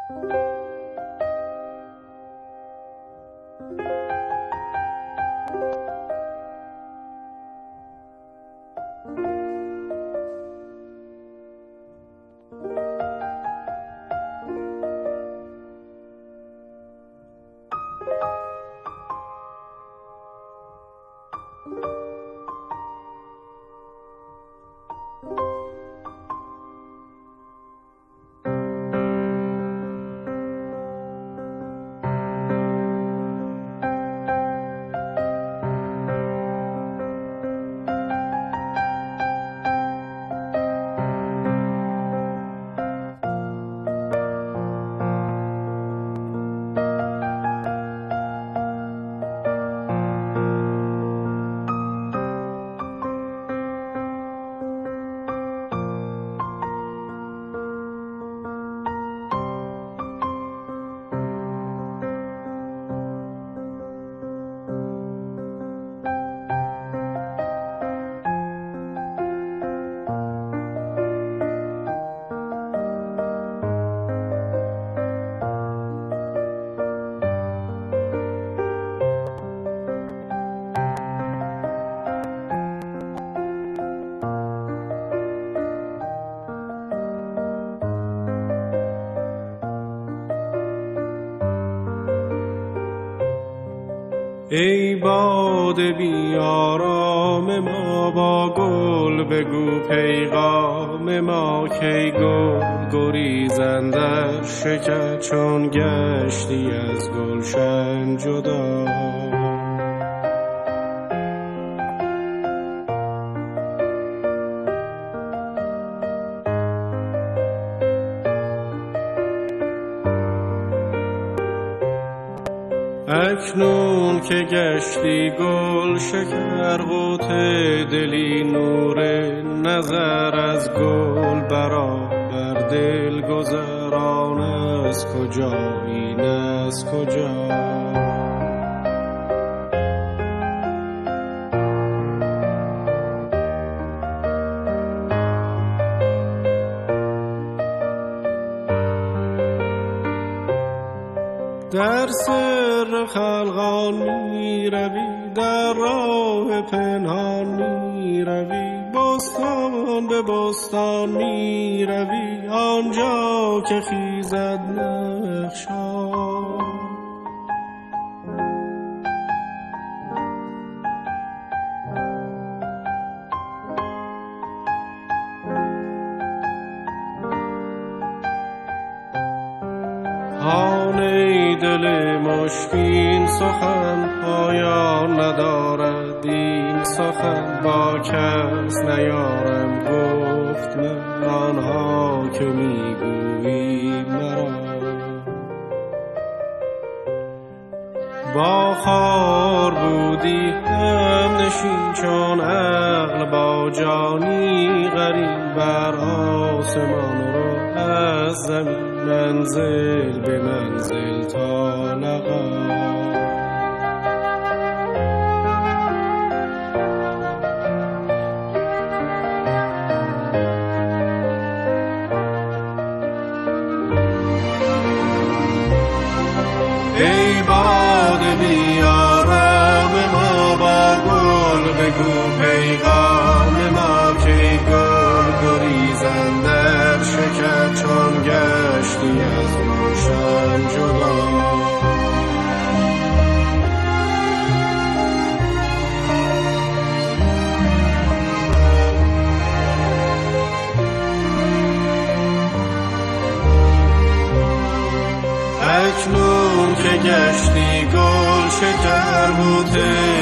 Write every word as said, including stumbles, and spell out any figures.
ای باد بی آرام ما با گل بگو پیغام ما کی گل گریزندر شکر چون گشتی از گلشن جدا. اکنون که گشتی گل شکر قوت دلی نور نظر از گل برابر دل گذران از کجا این از کجا. در سر خلقان می روی در راه پنهان می روی بستان به بستان می روی آنجا که خیزد نخشان. آن ای دل مشکین سخن پایان ندارد این سخن با کس نیارم گفت من آنها که میگویی مرا. با خار بودی هم نشین چون عقل با جانی غریب بر آسمان رو از زمین منزل به منزل تا لقا. ای باد بیارام ما با گل بگو پیغام ما که گل گریزن در شکر چون گشتی از روشن جدا. اکنون که گشتی گل شکر بوده